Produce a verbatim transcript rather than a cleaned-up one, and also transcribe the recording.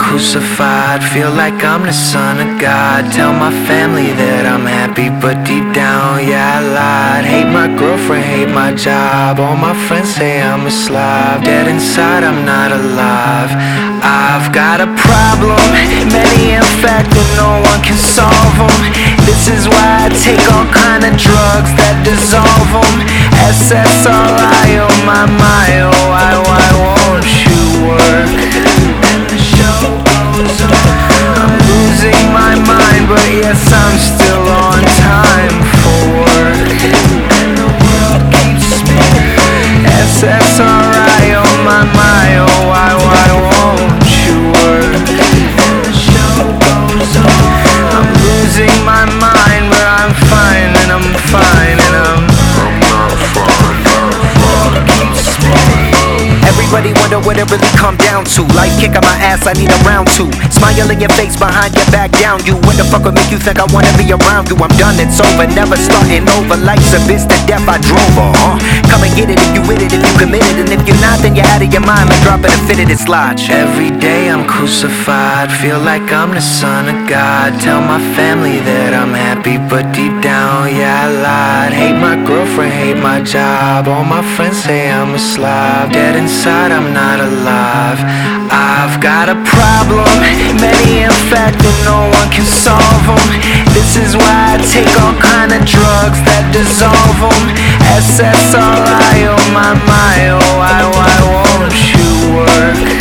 crucified. Feel like I'm the son of God. Tell my family that I'm happy, but deep down, yeah, I lied. Hate my girlfriend, hate my job. All my friends say I'm a slob. Dead inside, I'm not alive. I've got a problem, many in fact, and no one can solve them. This is why I take all kind of drugs that dissolve them. S S R I, oh my, my, oh why, why won't you work? And the show goes on. I'm losing my mind, but yes, I'm still on time for work. And the world keeps spinning. S S R I, oh my, my, oh why, why won't you work? And the show goes on. I'm losing my mind, but I'm fine, and I'm fine, and I'm I'm not fine, not fine. Keeps spinning. Everybody wonder what it really come down to. Life kicking my ass, I need a round two. Smile in your face, behind your back, down you. What the fuck would make you think I wanna be around you? I'm done, it's over, never starting over. Life's a bitch to death, I drove her, huh? Come and get it if you with it, if you committed. And if you're not, then you're out of your mind. Like dropping a fit of this lodge. Every day I'm crucified. Feel like I'm the son of God. Tell my family that I'm happy, but deep down, yeah, I lied. Hate my girlfriend, hate my job. All my friends say I'm a slob. Dead inside, I'm not alive. I've got a problem, many in fact, and no one can solve them. This is why I take all kind of drugs that dissolve them. S S R I, oh my, my, oh why, why won't you work?